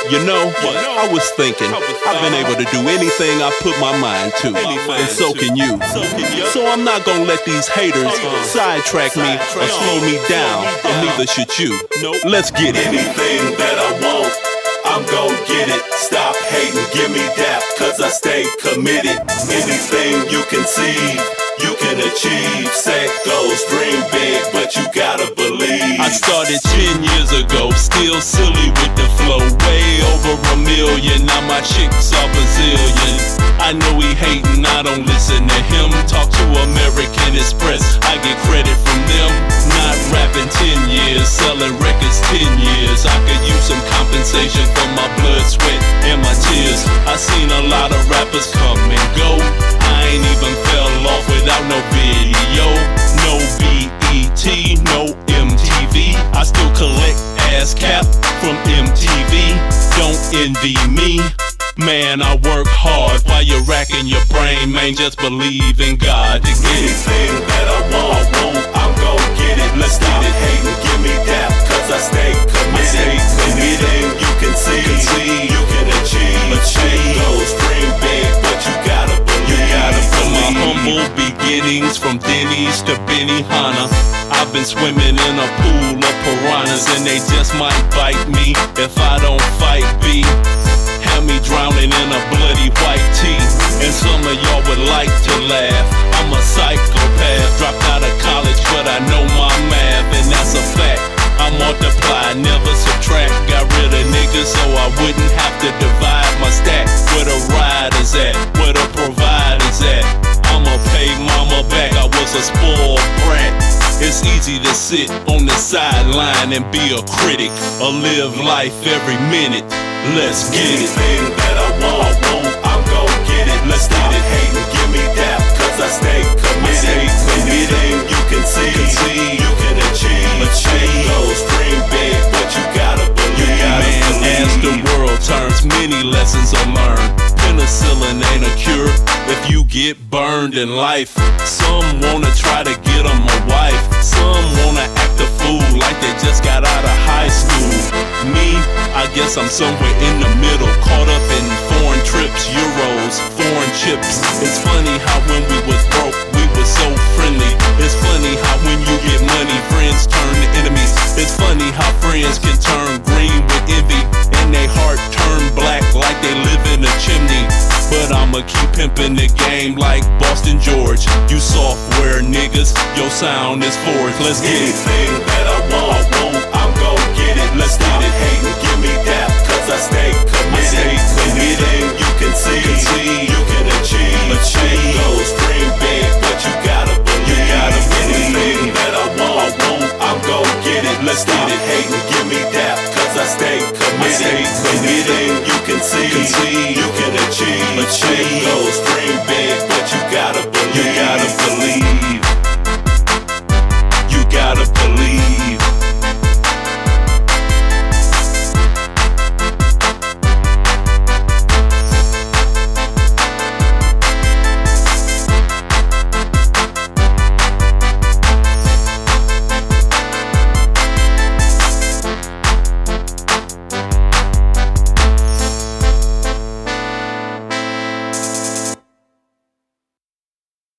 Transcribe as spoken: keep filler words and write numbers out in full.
You know, I was thinking, I've been able to do anything I put my mind to, and so can you. So I'm not gonna let these haters sidetrack me or slow me down, and neither should you. Let's get it. Anything that I want, I'm gon' get it. Stop hating, give me that, cause I stay committed. Anything you can see, you can achieve. Set goals, dream big, but you gotta believe. I started ten years ago, still silly with the flow. Way over a million, now my chicks are Brazilian. I know he hating, I don't listen to him. Talk to American Express, I get credit from them. Not rapping ten years, selling records ten years. I could use some compensation for my blood, sweat, and my tears. I seen a lot of rappers come and go. I ain't even fell off without no video. No B E T, no M T V. I still collect ASCAP from M T V. Don't envy me, man, I work hard. While you're racking your brain, man, just believe in God to get it. Anything that I want, I want, I'm gon' get it. Let's stop hating, give me that, cause I stay committed. Anything you can see, you can achieve. Achieve goals, dream big, but you gotta believe. You gotta From my humble beginnings, from Denny's to Benihana, I've been swimming in a pool of piranhas, and they just might bite me if I don't fight B. Have me drowning in a bloody white tee, and some of y'all would like to laugh. I'm a psychopath, dropped out of college, but I know my math, and that's a fact. I multiply, never subtract. Got rid of niggas so I wouldn't have to divide my stack. Where the riders at? Where the providers at? I'ma pay mama back, I was a spoiled brat. It's easy to sit on the sideline and be a critic, or live life every minute. Let's get it. Anything that I want, I want, I'm gon' get it. Let's stop hating, give me that, cause I stay committed. Anything you can see, you can achieve. Achieve goals, dream big, but you gotta believe. You gotta Man, believe. as the world turns, many lessons are learned. Penicillin ain't a cure if you get burned in life. Some wanna try to get 'em a wife. Some wanna act a fool like they just got out of high school. Me, I guess I'm somewhere in the middle, caught up in foreign trips, euros, foreign chips. It's funny how when we was broke, we were so friendly. It's funny how when you get money, friends turn to enemies. It's funny how friends can turn green with envy, and they heart turn black like they live in a chimney. But I'ma keep pimping the game like Boston George. You software niggas, your sound is forged. Let's get it. Anything that I want, I want, I'm gon' get it. Let's stop hating, give me that, cause I stay committed. Anything you can see, you can achieve. Achieve goals, dream big, but you gotta believe. You gotta believe. Anything that I want, I want, I'm gon' get it. Let's stop hating, give me that, cause I stay committed. Anything you can see, you can achieve. Achieve goals, dream big, but you gotta believe. You gotta believe.